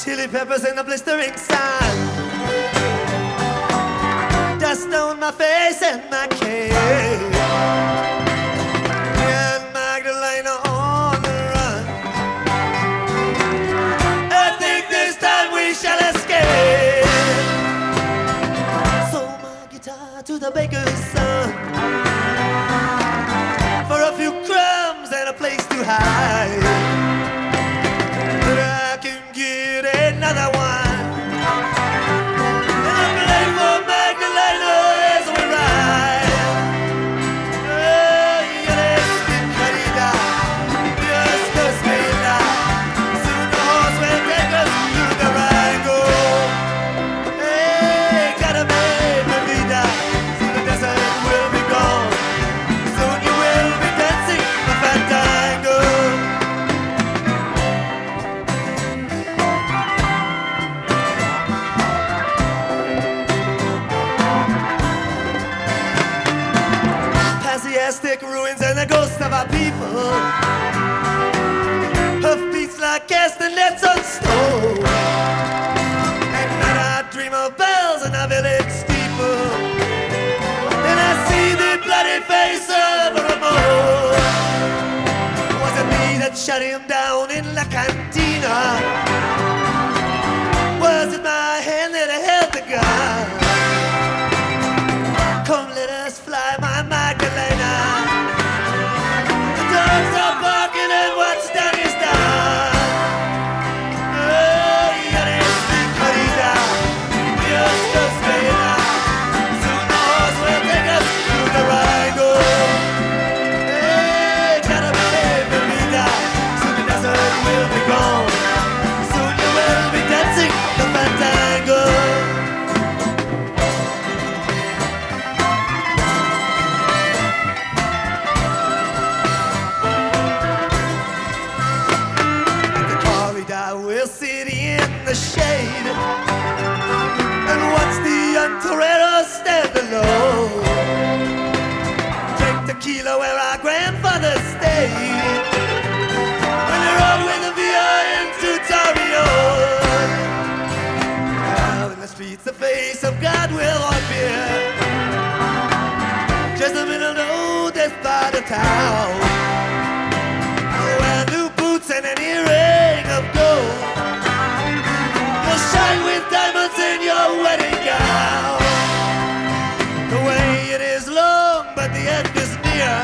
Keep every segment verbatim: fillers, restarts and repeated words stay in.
chili peppers in the blistering sun, dust on my face and my cave, and Magdalena on the run. I think this time we shall escape. Sold my guitar to the baker's son for a few crumbs and a place to hide, but I can get another one, and I play for Magdalena as we ride. Oh, yes, querida, yes, querida. Soon the horse will take us to the Rango. Hey, gotta make my vida. Soon the desert will be gone. Soon you will be dancing the fandango. Past the Aztec ruins and the ghosts of our people, hoofbeats like castanets on stone. At night I dream of bells in a village steeple, and I see the bloody face of Ramon. Was it me that shut him down in La Cantina? Was it my hand that held the gun? Come, let us fly, my Magdalena. The dogs are barking and what's done is done. Oh, yes, querida, yes, querida. Soon the horse will take us to the Rango. Hey, gotta behave, mi vida. Soon the desert will be gone. Soon you will be dancing the fandango. The corridor will sit in the shade and watch the young toreros stand alone. Drink tequila where our grandfathers stayed when they rode with the V I into Torreon. Out in the streets, the face of God will appear. Just a minute, no death by the town. Wear new boots and an earring of gold. You'll shine with diamonds in your wedding gown. The way it is long, but the end is near.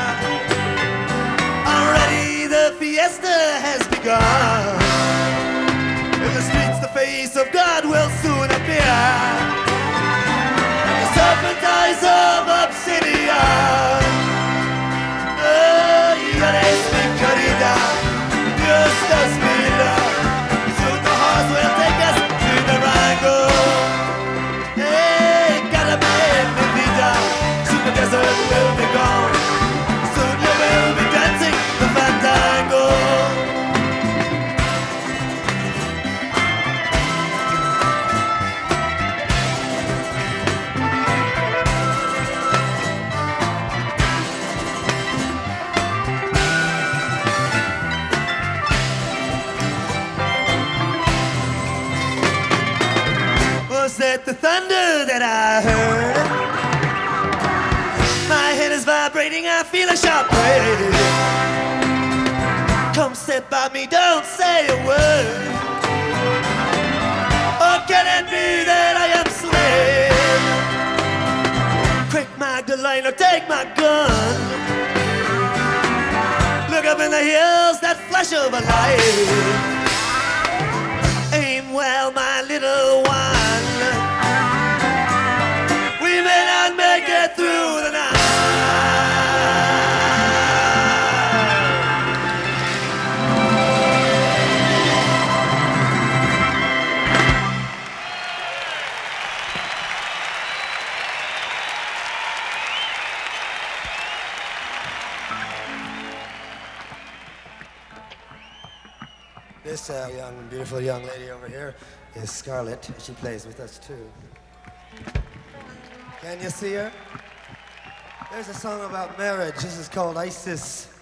Already the fiesta has begun. In the streets, the face of God will soon appear. The serpent eyes of obsidian. Oh, yes, mi querida, Dios nos mira. Soon the horse will take us to the Rango. Hey, gotta behave, mi vida. Soon the desert will be gone. Soon you will be dancing the fandango. Was that the thunder that I heard? My head is vibrating, I feel a sharp pain. Come sit by me, don't say a word. Or can it be that I am slain? Quick, Magdalena, take my gun. Look up in the hills, that flash of a light. Aim well, my little one. We may not make it through the night. This uh, young, beautiful young lady over here is Scarlett. She plays with us too. Can you see her? There's a song about marriage. This is called Isis.